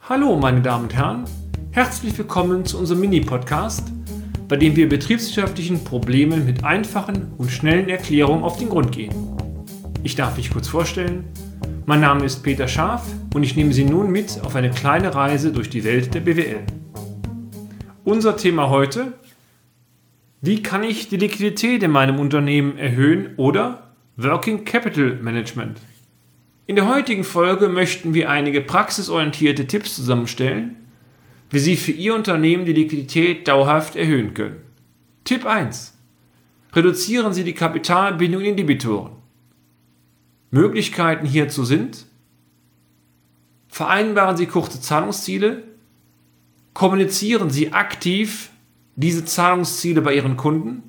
Hallo meine Damen und Herren, herzlich willkommen zu unserem Mini-Podcast, bei dem wir betriebswirtschaftlichen Problemen mit einfachen und schnellen Erklärungen auf den Grund gehen. Ich darf mich kurz vorstellen, mein Name ist Peter Scharf und ich nehme Sie nun mit auf eine kleine Reise durch die Welt der BWL. Unser Thema heute: Wie kann ich die Liquidität in meinem Unternehmen erhöhen oder Working Capital Management? In der heutigen Folge möchten wir einige praxisorientierte Tipps zusammenstellen, wie Sie für Ihr Unternehmen die Liquidität dauerhaft erhöhen können. Tipp 1. Reduzieren Sie die Kapitalbindung in Debitoren. Möglichkeiten hierzu sind: Vereinbaren Sie kurze Zahlungsziele, kommunizieren Sie aktiv diese Zahlungsziele bei Ihren Kunden,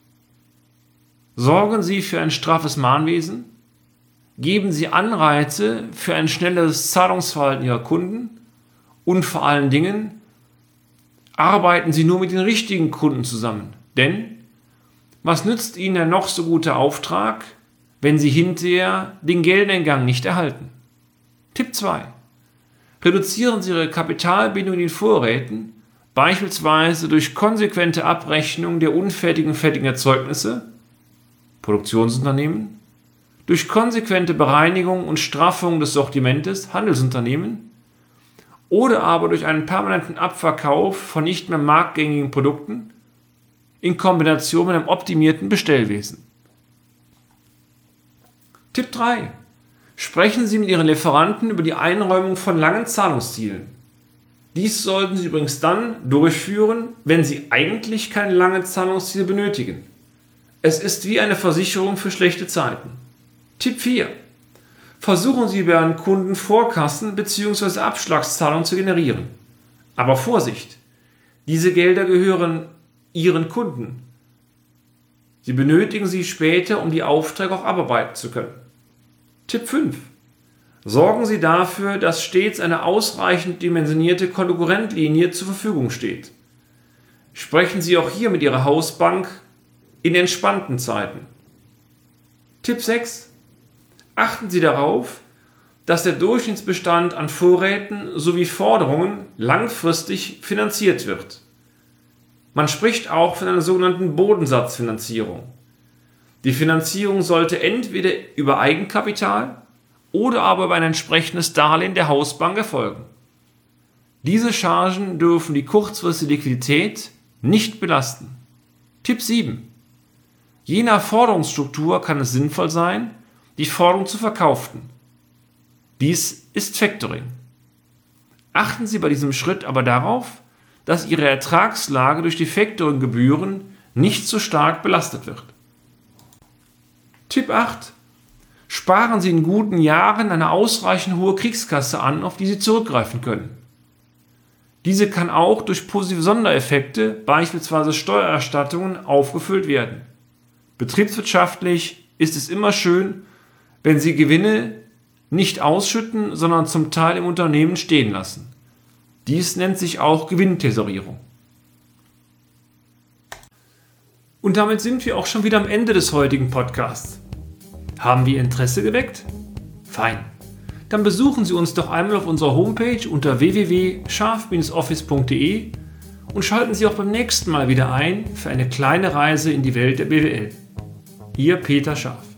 sorgen Sie für ein straffes Mahnwesen, geben Sie Anreize für ein schnelleres Zahlungsverhalten Ihrer Kunden und vor allen Dingen arbeiten Sie nur mit den richtigen Kunden zusammen. Denn was nützt Ihnen ein noch so guter Auftrag, wenn Sie hinterher den Geldeingang nicht erhalten? Tipp 2. Reduzieren Sie Ihre Kapitalbindung in den Vorräten, beispielsweise durch konsequente Abrechnung der unfertigen und fertigen Erzeugnisse, Produktionsunternehmen, durch konsequente Bereinigung und Straffung des Sortimentes, Handelsunternehmen, oder aber durch einen permanenten Abverkauf von nicht mehr marktgängigen Produkten in Kombination mit einem optimierten Bestellwesen. Tipp 3. Sprechen Sie mit Ihren Lieferanten über die Einräumung von langen Zahlungszielen. Dies sollten Sie übrigens dann durchführen, wenn Sie eigentlich keine langen Zahlungsziele benötigen. Es ist wie eine Versicherung für schlechte Zeiten. Tipp 4. Versuchen Sie bei Ihren Kunden Vorkassen bzw. Abschlagszahlungen zu generieren. Aber Vorsicht! Diese Gelder gehören Ihren Kunden. Sie benötigen sie später, um die Aufträge auch abarbeiten zu können. Tipp 5. Sorgen Sie dafür, dass stets eine ausreichend dimensionierte Konkurrentlinie zur Verfügung steht. Sprechen Sie auch hier mit Ihrer Hausbank in entspannten Zeiten. Tipp 6. Achten Sie darauf, dass der Durchschnittsbestand an Vorräten sowie Forderungen langfristig finanziert wird. Man spricht auch von einer sogenannten Bodensatzfinanzierung. Die Finanzierung sollte entweder über Eigenkapital oder aber über ein entsprechendes Darlehen der Hausbank erfolgen. Diese Chargen dürfen die kurzfristige Liquidität nicht belasten. Tipp 7. Je nach Forderungsstruktur kann es sinnvoll sein, die Forderung zu verkaufen. Dies ist Factoring. Achten Sie bei diesem Schritt aber darauf, dass Ihre Ertragslage durch die Factoring-Gebühren nicht so stark belastet wird. Tipp 8. Sparen Sie in guten Jahren eine ausreichend hohe Kriegskasse an, auf die Sie zurückgreifen können. Diese kann auch durch positive Sondereffekte, beispielsweise Steuererstattungen, aufgefüllt werden. Betriebswirtschaftlich ist es immer schön, wenn Sie Gewinne nicht ausschütten, sondern zum Teil im Unternehmen stehen lassen. Dies nennt sich auch Gewinntesorierung. Und damit sind wir auch schon wieder am Ende des heutigen Podcasts. Haben wir Interesse geweckt? Fein. Dann besuchen Sie uns doch einmal auf unserer Homepage unter www.scharf-office.de und schalten Sie auch beim nächsten Mal wieder ein für eine kleine Reise in die Welt der BWL. Ihr Peter Scharf.